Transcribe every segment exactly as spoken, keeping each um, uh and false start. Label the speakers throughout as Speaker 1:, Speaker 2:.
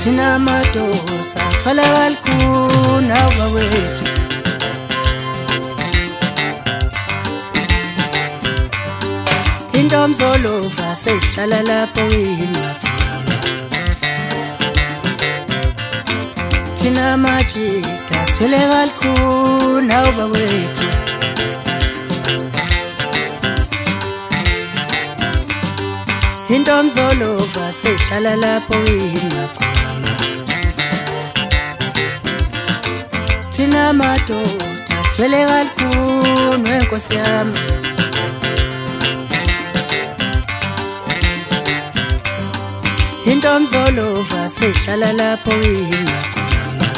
Speaker 1: Thina madosa tholakala khona wawethu intomzolova seyihlala lapho yinathama thina majida tholakala khona wawethu intomzolova seyihlala lapho yinathama thina madoda tholakala khona wenkosi yami intomzolova seyihlala lapho yinathama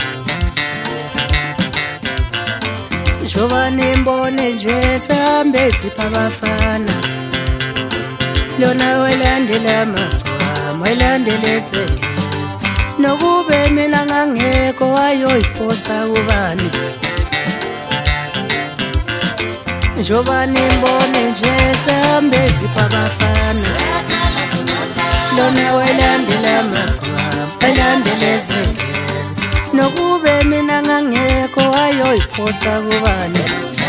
Speaker 1: njoba nimbone nje sihambe sipha abafana lona welandela amagcwama welandela esengezi nokube mina ngangekho wayoyiposa ubani njoba nimbone nje sihambe sipha abafana lona welandela amagcwama welandela esengezi nokube mina ngangekho wayoyiposa ubani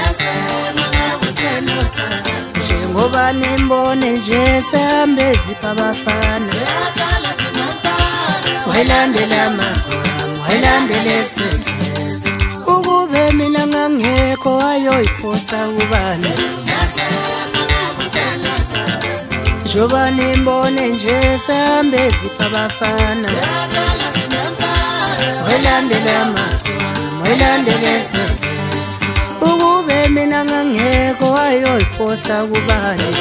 Speaker 1: ngoba nimbone nje sihambe sipha abafana wayilandela amagcwama wayilandela esengezi ukube mina ngangekho wayoyiposa ubani njoba nimbone nje sihambe sipha abafana wayilandela amagcwama wayilandela esengezi ukube mina ngangekho wayoyiposa kubani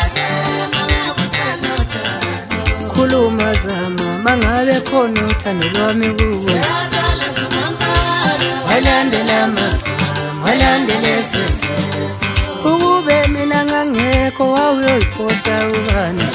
Speaker 1: khuluma zama mangabe khona uthando lwami kuwe wayilandela amagcwama wayilandela esengezi ukube mina ngangekho wayoyiposa kubani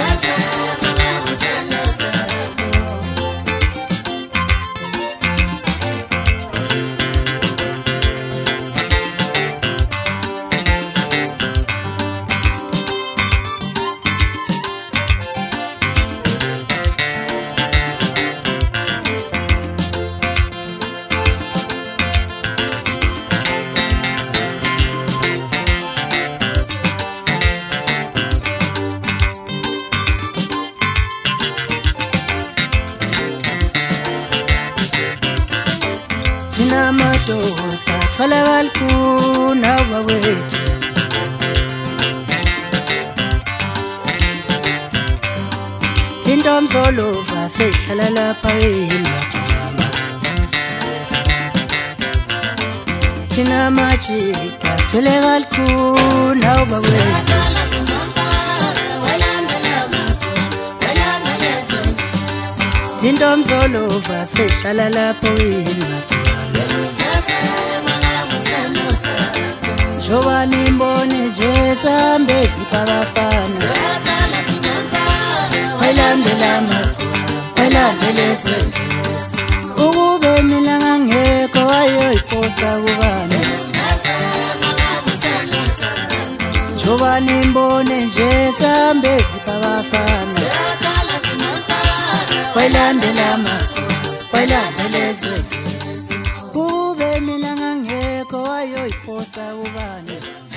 Speaker 1: thina madosa tholakala khona wawethu intomzolova seyihlala lapha yinathama thina majida tholakala khona wawethu intomzolova seyihlala lapho yinathama njoba nimbone nje sihambe sipha abafana wayilandela amagcwama wayilandela esengezi ukube mina ngangekho wayoyiposa kubani njoba nimbone nje sihambe sipha abafana wayilandela amagcwama wayilandela esengezi ukube mina ngangekho wayoyiposa ubani